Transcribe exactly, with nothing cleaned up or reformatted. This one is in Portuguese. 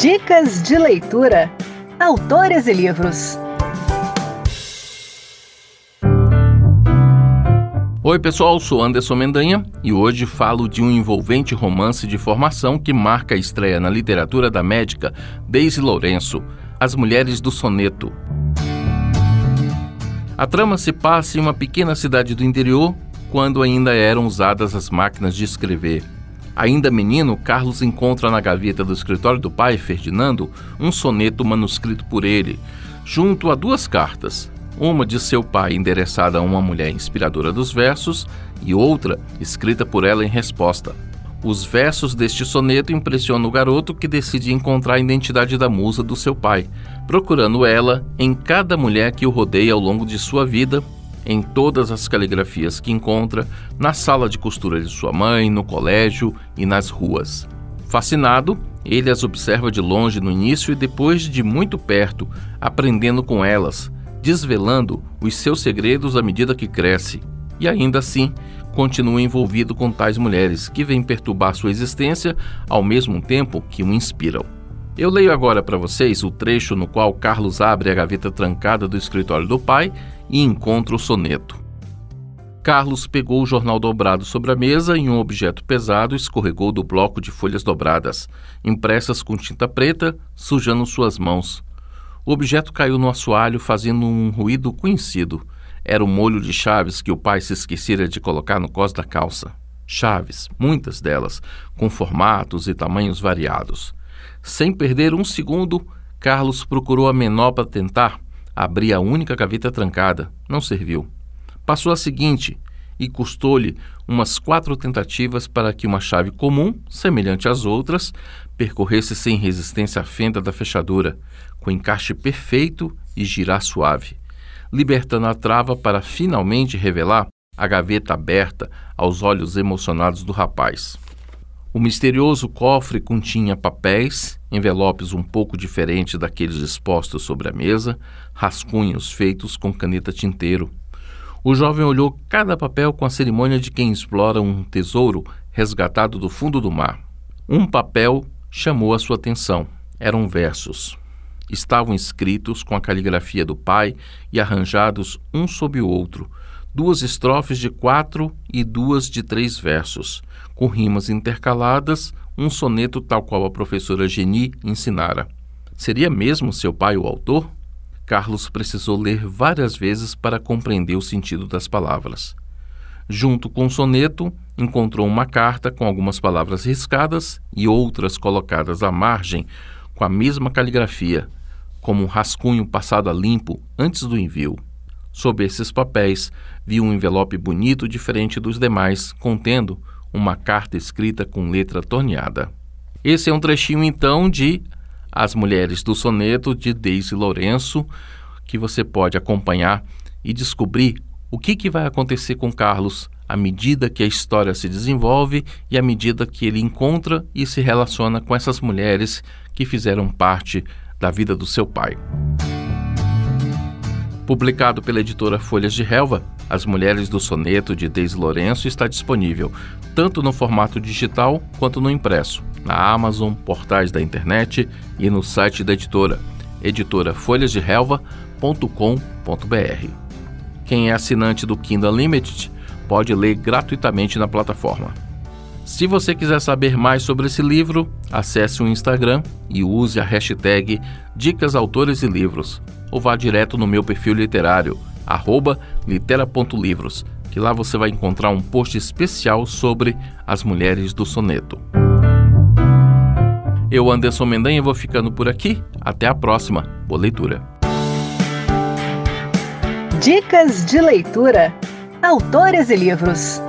Dicas de leitura. Autores e livros. Oi pessoal, sou Anderson Mendanha e hoje falo de um envolvente romance de formação que marca a estreia na literatura da médica Daisy Lourenço, As Mulheres do Soneto. A trama se passa em uma pequena cidade do interior, quando ainda eram usadas as máquinas de escrever. Ainda menino, Carlos encontra na gaveta do escritório do pai, Ferdinando, um soneto manuscrito por ele, junto a duas cartas, uma de seu pai endereçada a uma mulher inspiradora dos versos e outra escrita por ela em resposta. Os versos deste soneto impressionam o garoto, que decide encontrar a identidade da musa do seu pai, procurando ela em cada mulher que o rodeia ao longo de sua vida, em todas as caligrafias que encontra, na sala de costura de sua mãe, no colégio e nas ruas. Fascinado, ele as observa de longe no início e depois de muito perto, aprendendo com elas, desvelando os seus segredos à medida que cresce. E ainda assim, continua envolvido com tais mulheres que vêm perturbar sua existência ao mesmo tempo que o inspiram. Eu leio agora para vocês o trecho no qual Carlos abre a gaveta trancada do escritório do pai e encontra o soneto. Carlos pegou o jornal dobrado sobre a mesa e um objeto pesado escorregou do bloco de folhas dobradas, impressas com tinta preta, sujando suas mãos. O objeto caiu no assoalho, fazendo um ruído conhecido. Era o molho de chaves que o pai se esquecera de colocar no cós da calça. Chaves, muitas delas, com formatos e tamanhos variados. Sem perder um segundo, Carlos procurou a menor para tentar abrir a única gaveta trancada. Não serviu. Passou a seguinte e custou-lhe umas quatro tentativas para que uma chave comum, semelhante às outras, percorresse sem resistência a fenda da fechadura, com encaixe perfeito e girar suave, libertando a trava para finalmente revelar a gaveta aberta aos olhos emocionados do rapaz. O misterioso cofre continha papéis, envelopes um pouco diferentes daqueles expostos sobre a mesa, rascunhos feitos com caneta tinteiro. O jovem olhou cada papel com a cerimônia de quem explora um tesouro resgatado do fundo do mar. Um papel chamou a sua atenção. Eram versos. Estavam escritos com a caligrafia do pai e arranjados um sob o outro, duas estrofes de quatro e duas de três versos, com rimas intercaladas, um soneto tal qual a professora Geni ensinara. Seria mesmo seu pai o autor? Carlos precisou ler várias vezes para compreender o sentido das palavras. Junto com o soneto, encontrou uma carta com algumas palavras riscadas e outras colocadas à margem com a mesma caligrafia, como um rascunho passado a limpo antes do envio. Sob esses papéis, viu um envelope bonito diferente dos demais, contendo uma carta escrita com letra torneada. Esse é um trechinho, então, de As Mulheres do Soneto, de Daisy Lourenço, que você pode acompanhar e descobrir o que, que vai acontecer com Carlos à medida que a história se desenvolve e à medida que ele encontra e se relaciona com essas mulheres que fizeram parte da vida do seu pai. Publicado pela editora Folhas de Relva, As Mulheres do Soneto, de Daisy Lourenço, está disponível tanto no formato digital quanto no impresso, na Amazon, portais da internet e no site da editora, editora folhas de relva ponto com ponto b r. Quem é assinante do Kindle Unlimited pode ler gratuitamente na plataforma. Se você quiser saber mais sobre esse livro, acesse o Instagram e use a hashtag Dicas Autores e Livros, ou vá direto no meu perfil literário, arroba litera ponto livros, que lá você vai encontrar um post especial sobre As Mulheres do Soneto. Eu, Anderson Mendanha, vou ficando por aqui. Até a próxima. Boa leitura. Dicas de leitura. Autores e livros.